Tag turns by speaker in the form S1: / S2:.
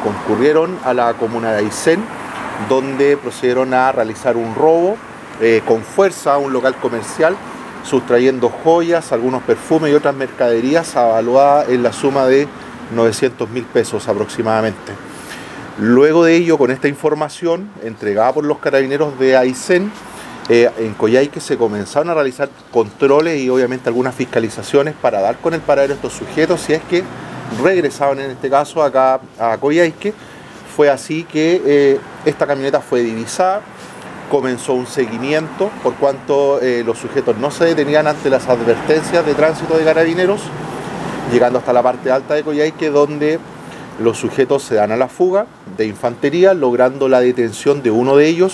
S1: concurrieron a la comuna de Aysén, donde procedieron a realizar un robo con fuerza a un local comercial, sustrayendo joyas, algunos perfumes y otras mercaderías avaluadas en la suma de 900.000 pesos aproximadamente. Luego de ello, con esta información entregada por los carabineros de Aysén, en Coyhaique se comenzaron a realizar controles y obviamente algunas fiscalizaciones para dar con el paradero de estos sujetos si es que regresaban en este caso acá a Coyhaique. Fue así que esta camioneta fue divisada, comenzó un seguimiento por cuanto los sujetos no se detenían ante las advertencias de tránsito de carabineros, llegando hasta la parte alta de Coyhaique, donde los sujetos se dan a la fuga de infantería, logrando la detención de uno de ellos